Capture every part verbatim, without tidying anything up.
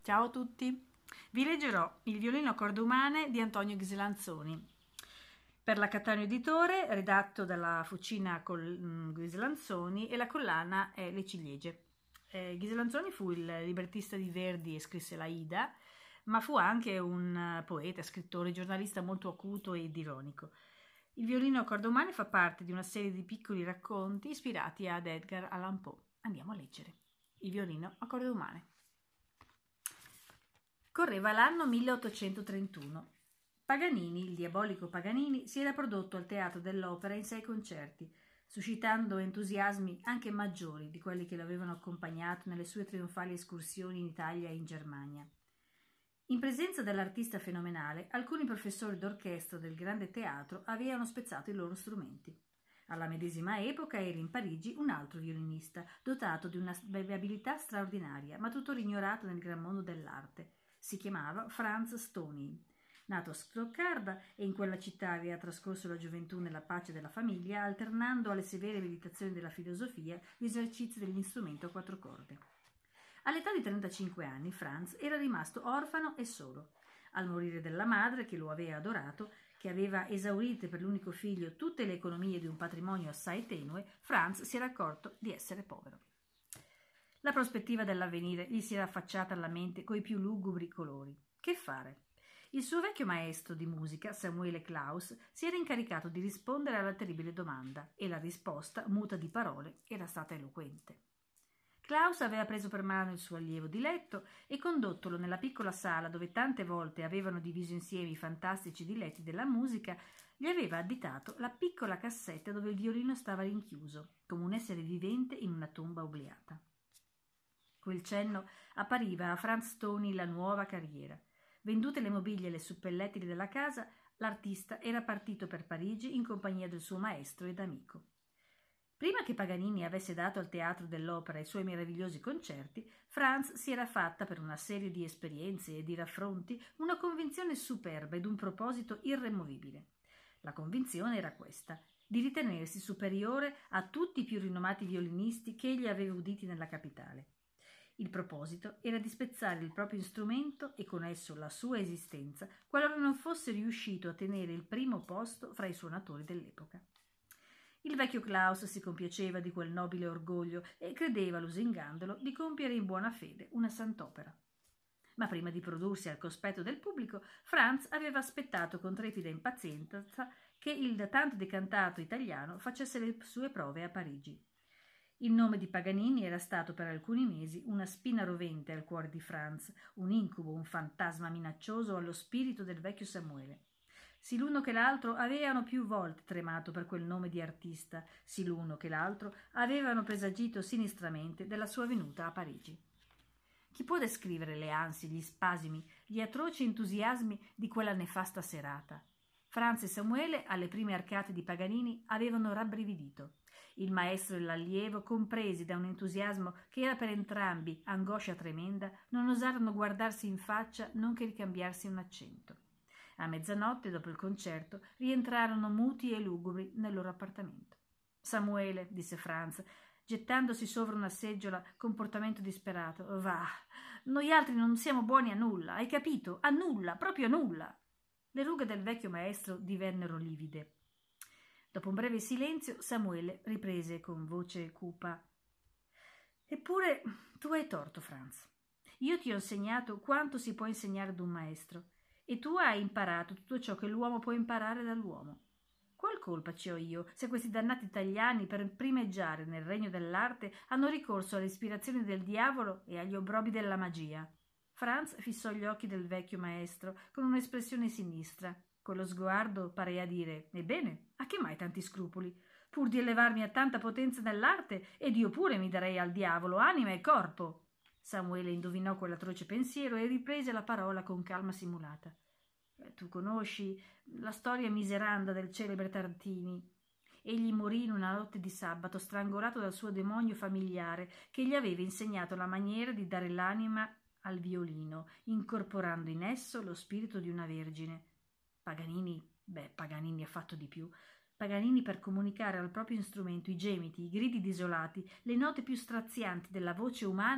Ciao a tutti, vi leggerò Il violino a corde umane di Antonio Ghislanzoni per la Cattaneo Editore, redatto dalla Fucina Ghislanzoni e la collana è Le Ciliegie. Eh, Ghislanzoni fu il librettista di Verdi e scrisse l'Aida, ma fu anche un poeta, scrittore, giornalista molto acuto ed ironico. Il violino a corde umane fa parte di una serie di piccoli racconti ispirati ad Edgar Allan Poe. Andiamo a leggere. Il violino a corde umane. Correva l'anno milleottocentotrentuno. Paganini, il diabolico Paganini, si era prodotto al Teatro dell'Opera in sei concerti, suscitando entusiasmi anche maggiori di quelli che lo avevano accompagnato nelle sue trionfali escursioni in Italia e in Germania. In presenza dell'artista fenomenale, alcuni professori d'orchestra del grande teatro avevano spezzato i loro strumenti. Alla medesima epoca era in Parigi un altro violinista, dotato di una abilità straordinaria, ma tuttora ignorato nel gran mondo dell'arte. Si chiamava Franz Stoney. Nato a Stoccarda e in quella città aveva trascorso la gioventù nella pace della famiglia, alternando alle severe meditazioni della filosofia gli esercizi dell'istrumento a quattro corde. All'età di trentacinque anni Franz era rimasto orfano e solo. Al morire della madre, che lo aveva adorato, che aveva esaurite per l'unico figlio tutte le economie di un patrimonio assai tenue, Franz si era accorto di essere povero. La prospettiva dell'avvenire gli si era affacciata alla mente coi più lugubri colori. Che fare? Il suo vecchio maestro di musica, Samuele Klaus, si era incaricato di rispondere alla terribile domanda e la risposta, muta di parole, era stata eloquente. Klaus aveva preso per mano il suo allievo di letto e condottolo nella piccola sala dove tante volte avevano diviso insieme i fantastici diletti della musica, gli aveva additato la piccola cassetta dove il violino stava rinchiuso, come un essere vivente in una tomba obliata. Quel cenno appariva a Franz Stoney la nuova carriera. Vendute le mobilie e le suppellettili della casa, l'artista era partito per Parigi in compagnia del suo maestro ed amico. Prima che Paganini avesse dato al Teatro dell'Opera i suoi meravigliosi concerti, Franz si era fatta, per una serie di esperienze e di raffronti, una convinzione superba ed un proposito irremovibile. La convinzione era questa: di ritenersi superiore a tutti i più rinomati violinisti che egli aveva uditi nella capitale. Il proposito era di spezzare il proprio strumento e con esso la sua esistenza, qualora non fosse riuscito a tenere il primo posto fra i suonatori dell'epoca. Il vecchio Klaus si compiaceva di quel nobile orgoglio e credeva, lusingandolo, di compiere in buona fede una sant'opera. Ma prima di prodursi al cospetto del pubblico, Franz aveva aspettato con trepida impazienza che il tanto decantato italiano facesse le sue prove a Parigi. Il nome di Paganini era stato per alcuni mesi una spina rovente al cuore di Franz, un incubo, un fantasma minaccioso allo spirito del vecchio Samuele. Sì l'uno che l'altro avevano più volte tremato per quel nome di artista, sì l'uno che l'altro avevano presagito sinistramente della sua venuta a Parigi. Chi può descrivere le ansie, gli spasimi, gli atroci entusiasmi di quella nefasta serata? Franz e Samuele, alle prime arcate di Paganini, avevano rabbrividito. Il maestro e l'allievo, compresi da un entusiasmo che era per entrambi angoscia tremenda, non osarono guardarsi in faccia, non che ricambiarsi un accento. A mezzanotte, dopo il concerto, rientrarono muti e lugubri nel loro appartamento. «Samuele», disse Franz, gettandosi sopra una seggiola con portamento disperato, «va, noi altri non siamo buoni a nulla, hai capito? A nulla, proprio a nulla!» Le rughe del vecchio maestro divennero livide. Dopo un breve silenzio, Samuele riprese con voce cupa: «Eppure tu hai torto, Franz. Io ti ho insegnato quanto si può insegnare ad un maestro, e tu hai imparato tutto ciò che l'uomo può imparare dall'uomo. Qual colpa ci ho io se questi dannati italiani, per primeggiare nel regno dell'arte, hanno ricorso alle ispirazioni del diavolo e agli obbrobri della magia?» Franz fissò gli occhi del vecchio maestro con un'espressione sinistra. Quello sguardo parea dire: «Ebbene, a che mai tanti scrupoli? Pur di elevarmi a tanta potenza nell'arte, ed io pure mi darei al diavolo anima e corpo!» Samuele indovinò quell'atroce pensiero e riprese la parola con calma simulata. «Tu conosci la storia miseranda del celebre Tartini. Egli morì in una notte di sabato, strangolato dal suo demonio familiare, che gli aveva insegnato la maniera di dare l'anima al violino, incorporando in esso lo spirito di una vergine. Paganini, beh, Paganini ha fatto di più. Paganini, per comunicare al proprio strumento i gemiti, i gridi desolati, le note più strazianti della voce umana,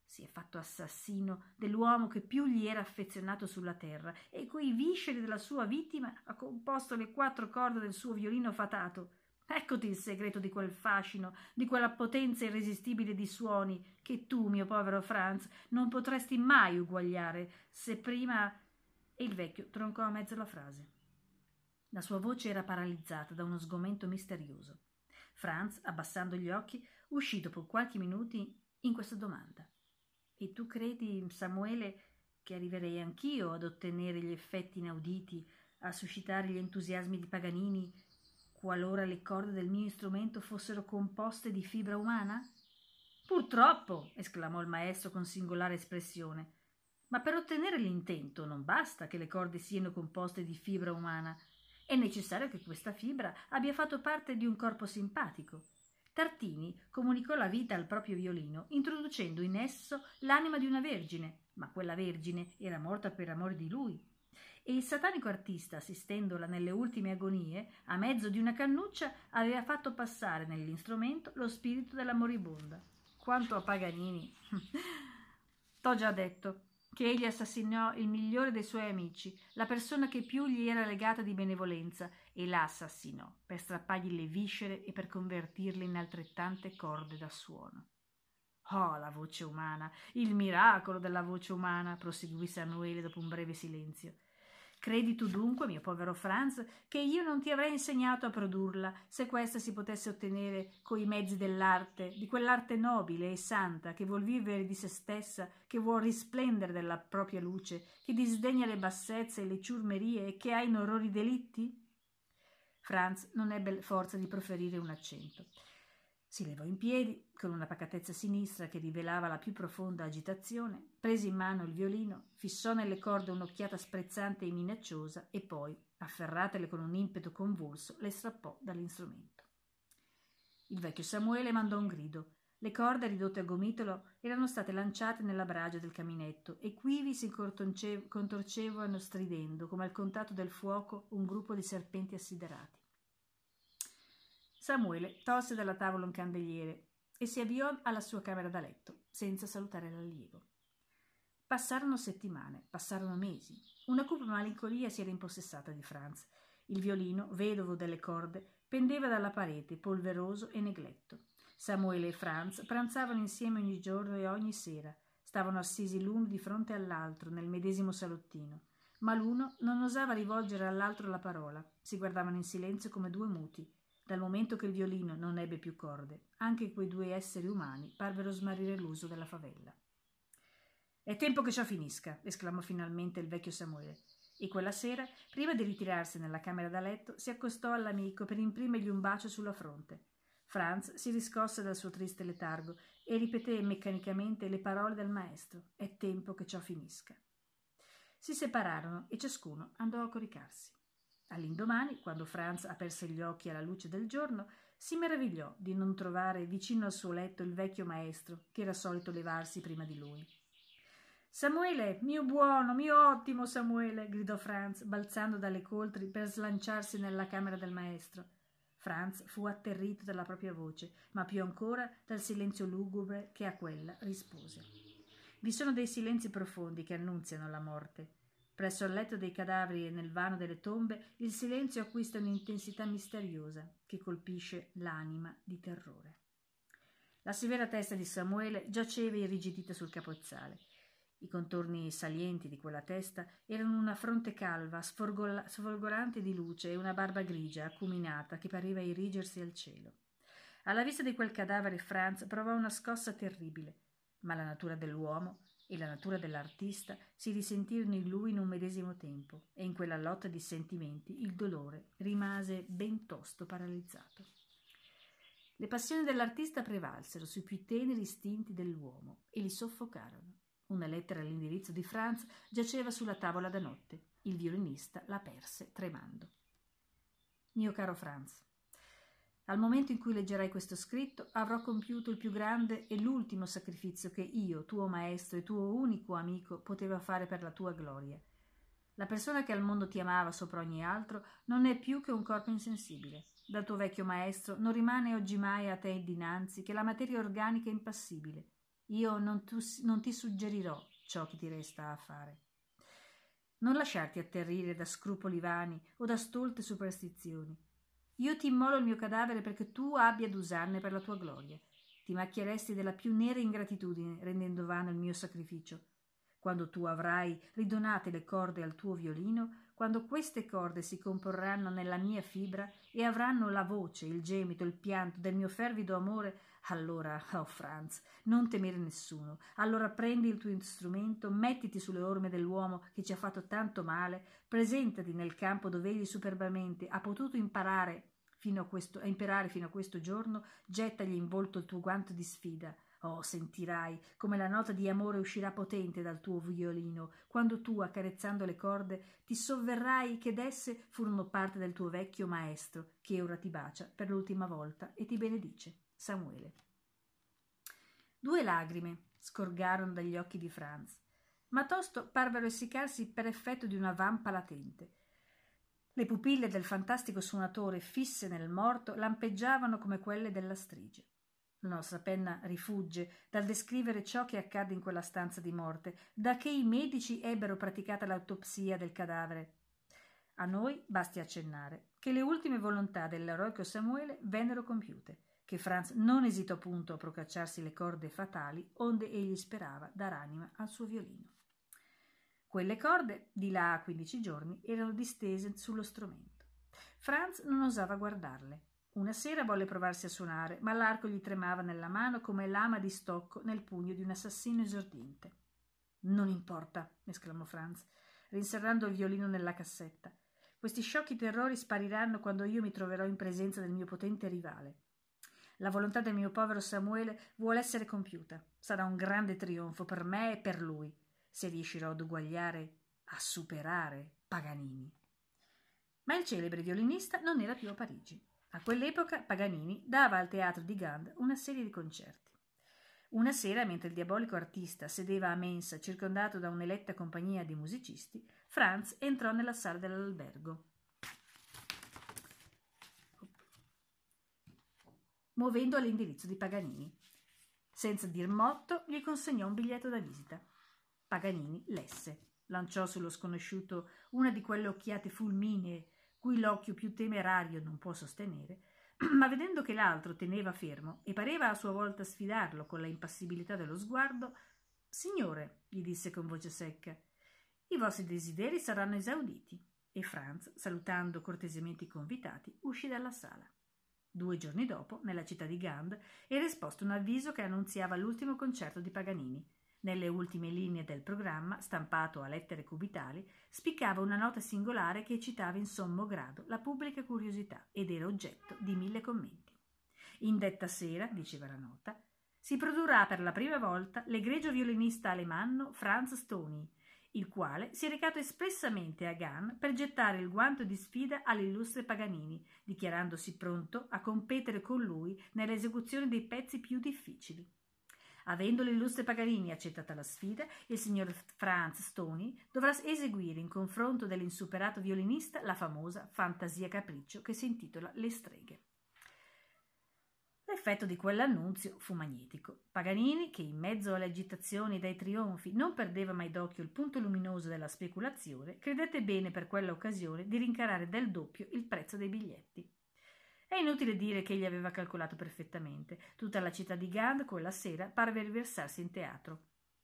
Si è fatto assassino dell'uomo che più gli era affezionato sulla terra e coi visceri della sua vittima ha composto le quattro corde del suo violino fatato. Eccoti il segreto di quel fascino, di quella potenza irresistibile di suoni che tu, mio povero Franz, non potresti mai uguagliare se prima... E il vecchio troncò a mezzo la frase. La sua voce era paralizzata da uno sgomento misterioso. Franz, abbassando gli occhi, uscì dopo qualche minuti in questa domanda. E tu credi, Samuele, che arriverei anch'io ad ottenere gli effetti inauditi, a suscitare gli entusiasmi di Paganini, qualora le corde del mio strumento fossero composte di fibra umana? Purtroppo, esclamò il maestro con singolare espressione, ma per ottenere l'intento non basta che le corde siano composte di fibra umana. È necessario che questa fibra abbia fatto parte di un corpo simpatico. Tartini comunicò la vita al proprio violino, introducendo in esso l'anima di una vergine, ma quella vergine era morta per amore di lui. E il satanico artista, assistendola nelle ultime agonie, a mezzo di una cannuccia, aveva fatto passare nell'instrumento lo spirito della moribonda. Quanto a Paganini, t'ho già detto che egli assassinò il migliore dei suoi amici, la persona che più gli era legata di benevolenza, e la assassinò per strappargli le viscere e per convertirle in altrettante corde da suono. Oh, la voce umana, il miracolo della voce umana, proseguì Samuele dopo un breve silenzio. Credi tu dunque, mio povero Franz, che io non ti avrei insegnato a produrla se questa si potesse ottenere coi mezzi dell'arte, di quell'arte nobile e santa che vuol vivere di se stessa, che vuol risplendere della propria luce, che disdegna le bassezze e le ciurmerie e che ha in orrore i delitti? Franz non ebbe forza di proferire un accento. Si levò in piedi, con una pacatezza sinistra che rivelava la più profonda agitazione, prese in mano il violino, fissò nelle corde un'occhiata sprezzante e minacciosa e poi, afferratele con un impeto convulso, le strappò dall'instrumento. Il vecchio Samuele mandò un grido. Le corde, ridotte a gomitolo, erano state lanciate nella bragia del caminetto e quivi si contorcevano stridendo, come al contatto del fuoco, un gruppo di serpenti assiderati. Samuele tolse dalla tavola un candeliere e si avviò alla sua camera da letto, senza salutare l'allievo. Passarono settimane, passarono mesi. Una cupa malinconia si era impossessata di Franz. Il violino, vedovo delle corde, pendeva dalla parete, polveroso e negletto. Samuele e Franz pranzavano insieme ogni giorno e ogni sera. Stavano assisi l'uno di fronte all'altro nel medesimo salottino, ma l'uno non osava rivolgere all'altro la parola. Si guardavano in silenzio come due muti. Dal momento che il violino non ebbe più corde, anche quei due esseri umani parvero smarrire l'uso della favella. «È tempo che ciò finisca», esclamò finalmente il vecchio Samuele. E quella sera, prima di ritirarsi nella camera da letto, si accostò all'amico per imprimergli un bacio sulla fronte. Franz si riscosse dal suo triste letargo e ripeté meccanicamente le parole del maestro: «È tempo che ciò finisca». Si separarono e ciascuno andò a coricarsi. All'indomani, quando Franz aperse gli occhi alla luce del giorno, si meravigliò di non trovare vicino al suo letto il vecchio maestro, che era solito levarsi prima di lui. «Samuele, mio buono, mio ottimo Samuele!» gridò Franz, balzando dalle coltri per slanciarsi nella camera del maestro. Franz fu atterrito dalla propria voce, ma più ancora dal silenzio lugubre che a quella rispose. Vi sono dei silenzi profondi che annunziano la morte. Presso il letto dei cadaveri e nel vano delle tombe il silenzio acquista un'intensità misteriosa che colpisce l'anima di terrore. La severa testa di Samuele giaceva irrigidita sul capozzale. I contorni salienti di quella testa erano una fronte calva, sforgola- sfolgorante di luce e una barba grigia, acuminata, che pareva erigersi al cielo. Alla vista di quel cadavere Franz provò una scossa terribile, ma la natura dell'uomo e la natura dell'artista si risentirono in lui in un medesimo tempo, e in quella lotta di sentimenti il dolore rimase ben tosto paralizzato. Le passioni dell'artista prevalsero sui più teneri istinti dell'uomo e li soffocarono. Una lettera all'indirizzo di Franz giaceva sulla tavola da notte. Il violinista la perse tremando. Mio caro Franz, al momento in cui leggerai questo scritto avrò compiuto il più grande e l'ultimo sacrificio che io, tuo maestro e tuo unico amico, potevo fare per la tua gloria. La persona che al mondo ti amava sopra ogni altro non è più che un corpo insensibile. Dal tuo vecchio maestro non rimane oggimai a te dinanzi che la materia organica impassibile. Io non, tu, non ti suggerirò ciò che ti resta a fare. Non lasciarti atterrire da scrupoli vani o da stolte superstizioni. Io ti immolo il mio cadavere perché tu abbia ad usarne per la tua gloria. Ti macchieresti della più nera ingratitudine rendendo vano il mio sacrificio. Quando tu avrai ridonate le corde al tuo violino, quando queste corde si comporranno nella mia fibra e avranno la voce, il gemito, il pianto del mio fervido amore, allora, oh Franz, non temere nessuno. Allora prendi il tuo strumento, mettiti sulle orme dell'uomo che ci ha fatto tanto male, presentati nel campo dove egli superbamente ha potuto imparare fino a questo, a imparare fino a questo giorno, gettagli in volto il tuo guanto di sfida. Oh, sentirai come la nota di amore uscirà potente dal tuo violino, quando tu, accarezzando le corde, ti sovverrai che d'esse furono parte del tuo vecchio maestro, che ora ti bacia per l'ultima volta e ti benedice. Samuele. Due lagrime scorgarono dagli occhi di Franz, ma tosto parvero essiccarsi per effetto di una vampa latente. Le pupille del fantastico suonatore fisse nel morto lampeggiavano come quelle della strige. La nostra penna rifugge dal descrivere ciò che accadde in quella stanza di morte, da che i medici ebbero praticata l'autopsia del cadavere. A noi basti accennare che le ultime volontà dell'eroico Samuele vennero compiute, che Franz non esitò punto a procacciarsi le corde fatali onde egli sperava dar anima al suo violino. Quelle corde, di là a quindici giorni, erano distese sullo strumento. Franz non osava guardarle. Una sera volle provarsi a suonare, ma l'arco gli tremava nella mano come lama di stocco nel pugno di un assassino esordiente. «Non importa», esclamò Franz, rinserrando il violino nella cassetta. «Questi sciocchi terrori spariranno quando io mi troverò in presenza del mio potente rivale. La volontà del mio povero Samuele vuole essere compiuta. Sarà un grande trionfo per me e per lui, se riuscirò ad uguagliare, a superare Paganini». Ma il celebre violinista non era più a Parigi. A quell'epoca Paganini dava al teatro di Gand una serie di concerti. Una sera, mentre il diabolico artista sedeva a mensa circondato da un'eletta compagnia di musicisti, Franz entrò nella sala dell'albergo, muovendo all'indirizzo di Paganini. Senza dir motto, gli consegnò un biglietto da visita. Paganini lesse, lanciò sullo sconosciuto una di quelle occhiate fulminee cui l'occhio più temerario non può sostenere, ma vedendo che l'altro teneva fermo e pareva a sua volta sfidarlo con la impassibilità dello sguardo, «Signore», gli disse con voce secca, «i vostri desideri saranno esauditi». E Franz, salutando cortesemente i convitati, uscì dalla sala. Due giorni dopo, nella città di Gand, era esposto un avviso che annunziava l'ultimo concerto di Paganini. Nelle ultime linee del programma, stampato a lettere cubitali, spiccava una nota singolare che eccitava in sommo grado la pubblica curiosità ed era oggetto di mille commenti. In detta sera, diceva la nota, si produrrà per la prima volta l'egregio violinista alemanno Franz Stony, il quale si è recato espressamente a Gand per gettare il guanto di sfida all'illustre Paganini, dichiarandosi pronto a competere con lui nell'esecuzione dei pezzi più difficili. Avendo l'illustre Paganini accettata la sfida, il signor Franz Stony dovrà eseguire in confronto dell'insuperato violinista la famosa fantasia capriccio che si intitola Le streghe. L'effetto di quell'annunzio fu magnetico. Paganini, che in mezzo alle agitazioni ed ai trionfi non perdeva mai d'occhio il punto luminoso della speculazione, credette bene per quella occasione di rincarare del doppio il prezzo dei biglietti. È inutile dire che egli aveva calcolato perfettamente. Tutta la città di Gand quella sera parve riversarsi in teatro.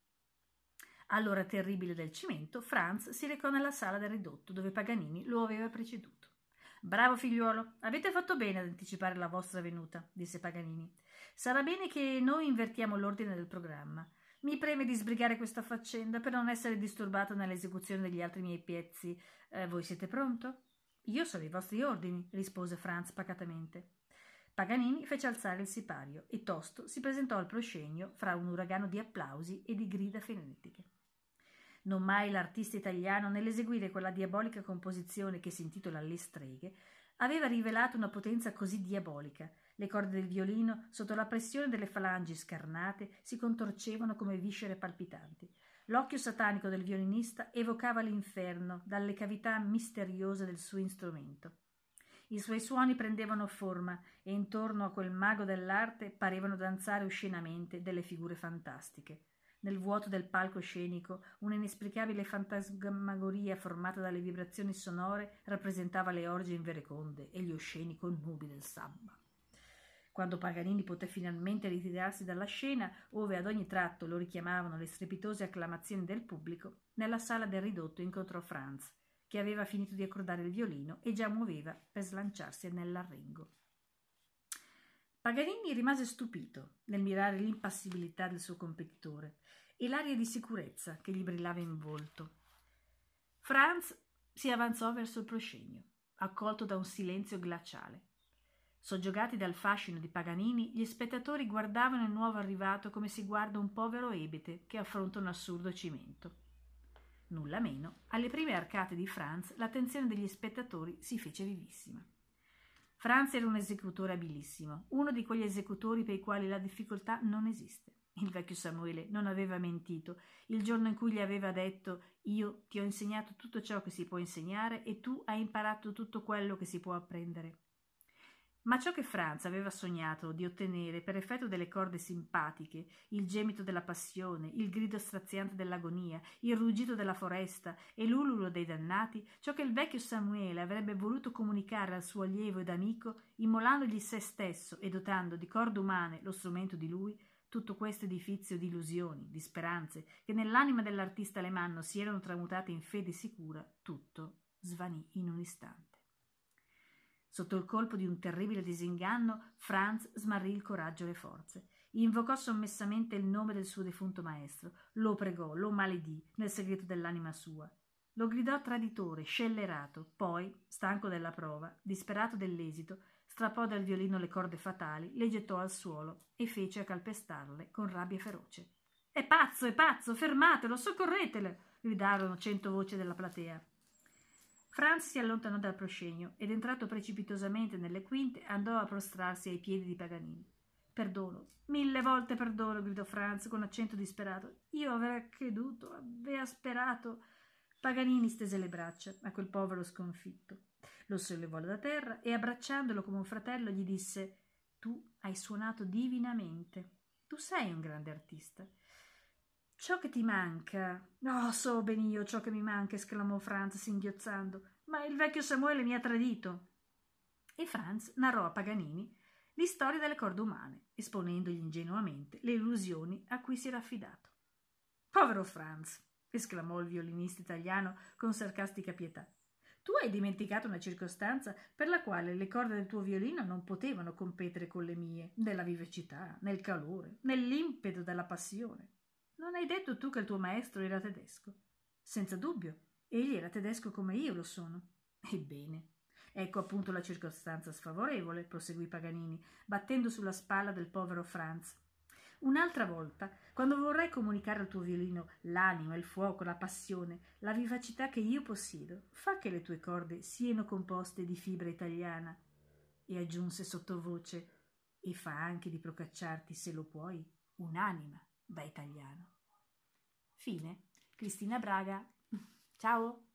All'ora terribile del cimento, Franz si recò nella sala del ridotto, dove Paganini lo aveva preceduto. «Bravo figliuolo, avete fatto bene ad anticipare la vostra venuta», disse Paganini. «Sarà bene che noi invertiamo l'ordine del programma. Mi preme di sbrigare questa faccenda per non essere disturbato nell'esecuzione degli altri miei pezzi. Eh, voi siete pronto?» «Io sono ai vostri ordini», rispose Franz pacatamente. Paganini fece alzare il sipario e tosto si presentò al proscenio fra un uragano di applausi e di grida frenetiche. Non mai l'artista italiano, nell'eseguire quella diabolica composizione che si intitola Le streghe, aveva rivelato una potenza così diabolica. Le corde del violino, sotto la pressione delle falangi scarnate, si contorcevano come viscere palpitanti. L'occhio satanico del violinista evocava l'inferno dalle cavità misteriose del suo strumento. I suoi suoni prendevano forma e intorno a quel mago dell'arte parevano danzare oscenamente delle figure fantastiche. Nel vuoto del palcoscenico un'inesplicabile fantasmagoria formata dalle vibrazioni sonore rappresentava le orge invereconde e gli osceni connubi del sabba. Quando Paganini poté finalmente ritirarsi dalla scena, ove ad ogni tratto lo richiamavano le strepitose acclamazioni del pubblico, nella sala del ridotto incontrò Franz, che aveva finito di accordare il violino e già muoveva per slanciarsi nell'arrengo. Paganini rimase stupito nel mirare l'impassibilità del suo competitore e l'aria di sicurezza che gli brillava in volto. Franz si avanzò verso il proscenio, accolto da un silenzio glaciale. Soggiogati dal fascino di Paganini, gli spettatori guardavano il nuovo arrivato come si guarda un povero ebete che affronta un assurdo cimento. Nulla meno, alle prime arcate di Franz l'attenzione degli spettatori si fece vivissima. Franz era un esecutore abilissimo, uno di quegli esecutori per i quali la difficoltà non esiste. Il vecchio Samuele non aveva mentito il giorno in cui gli aveva detto: «Io ti ho insegnato tutto ciò che si può insegnare e tu hai imparato tutto quello che si può apprendere». Ma ciò che Franz aveva sognato di ottenere per effetto delle corde simpatiche, il gemito della passione, il grido straziante dell'agonia, il ruggito della foresta e l'ululo dei dannati, ciò che il vecchio Samuele avrebbe voluto comunicare al suo allievo ed amico, immolandogli se stesso e dotando di corde umane lo strumento di lui, tutto questo edifizio di illusioni, di speranze, che nell'anima dell'artista alemanno si erano tramutate in fede sicura, tutto svanì in un istante. Sotto il colpo di un terribile disinganno, Franz smarrì il coraggio e le forze. Invocò sommessamente il nome del suo defunto maestro, lo pregò, lo maledì nel segreto dell'anima sua. Lo gridò traditore, scellerato, poi, stanco della prova, disperato dell'esito, strappò dal violino le corde fatali, le gettò al suolo e fece a calpestarle con rabbia feroce. «È pazzo, è pazzo, fermatelo, soccorretelo!» gridarono cento voci della platea. Franz si allontanò dal proscenio ed, entrato precipitosamente nelle quinte, andò a prostrarsi ai piedi di Paganini. «Perdono, mille volte perdono!» gridò Franz con accento disperato. «Io avrei creduto, aveva sperato!» Paganini stese le braccia a quel povero sconfitto, lo sollevò da terra e, abbracciandolo come un fratello, gli disse: «Tu hai suonato divinamente, tu sei un grande artista. Ciò che ti manca...» «Oh, so ben io ciò che mi manca!» esclamò Franz singhiozzando. «Ma il vecchio Samuele mi ha tradito!» E Franz narrò a Paganini l'istoria delle corde umane, esponendogli ingenuamente le illusioni a cui si era affidato. «Povero Franz!» esclamò il violinista italiano con sarcastica pietà. «Tu hai dimenticato una circostanza per la quale le corde del tuo violino non potevano competere con le mie, nella vivacità, nel calore, nell'impeto della passione. Non hai detto tu che il tuo maestro era tedesco?» «Senza dubbio, egli era tedesco come io lo sono». «Ebbene, ecco appunto la circostanza sfavorevole», proseguì Paganini, battendo sulla spalla del povero Franz. «Un'altra volta, quando vorrai comunicare al tuo violino l'anima, il fuoco, la passione, la vivacità che io possiedo, fa che le tue corde siano composte di fibra italiana». E aggiunse sottovoce: «E fa anche di procacciarti, se lo puoi, un'anima da italiano». Fine. Cristina Braga. Ciao.